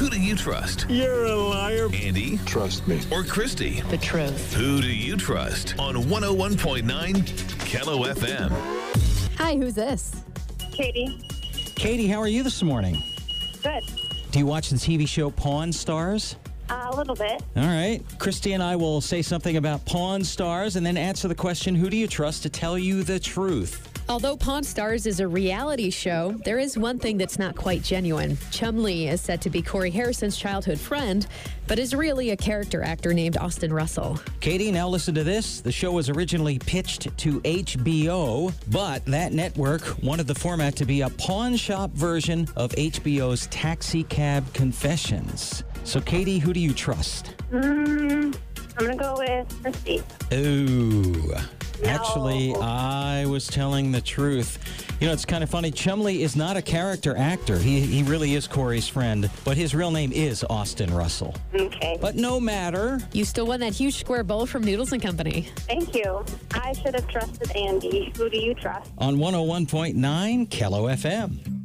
Who do you trust? You're a liar. Andy? Trust me. Or Christy? The truth. Who do you trust? On 101.9 Kello FM. Hi, who's this? Katie. Katie, how are you this morning? Good. Do you watch the TV show Pawn Stars? A little bit. All right. Christy and I will say something about Pawn Stars and then answer the question, who do you trust to tell you the truth? Although Pawn Stars is a reality show, there is one thing that's not quite genuine. Chumlee is said to be Corey Harrison's childhood friend, but is really a character actor named Austin Russell. Katie, now listen to this. The show was originally pitched to HBO, but that network wanted the format to be a pawn shop version of HBO's Taxi Cab Confessions. So, Katie, who do you trust? I'm going to go with Christy. Ooh. No. Actually, I was telling the truth. You know, it's kind of funny. Chumlee is not a character actor. He really is Corey's friend, but his real name is Austin Russell. Okay. But no matter. You still won that huge square bowl from Noodles & Company. Thank you. I should have trusted Andy. Who do you trust? On 101.9 Kello FM.